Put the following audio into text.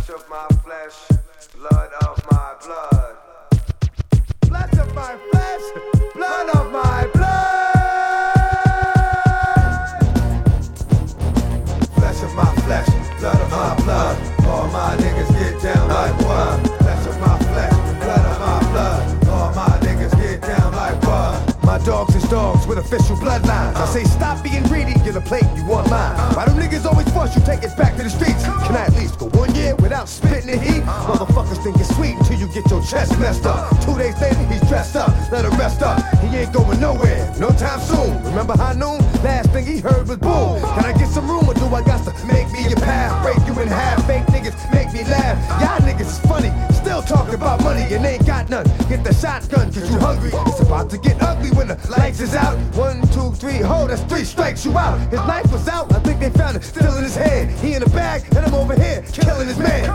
Flesh of my flesh, blood of my blood. Flesh of my flesh, blood of my blood. Flesh of my flesh, blood of my blood. All my niggas get down like what? Flesh of my flesh, blood of my blood. All my niggas get down like what? My dogs is dogs with official bloodlines. I say stop being greedy, get a plate, you want mine. Why do niggas always fuss you, take it back to the streets? Can I at least go 1 year without spitting the heat? Motherfuckers think it's sweet until you get your chest messed up. 2 days later, he's dressed up, let him rest up. He ain't going nowhere, no time soon. Remember high noon? Last thing he heard was boom. Can I get some room or do I got to make me a path? Break you in half, fake niggas make me laugh. Y'all niggas is funny, still talking about money and ain't got none. Get the shotgun cause you hungry. It's about to get ugly when the lights is out. 1, 2, 3, ho, that's 3 strikes you out. His knife was out, I think they found it still in his hand. He in the bag and I'm over here killing his man.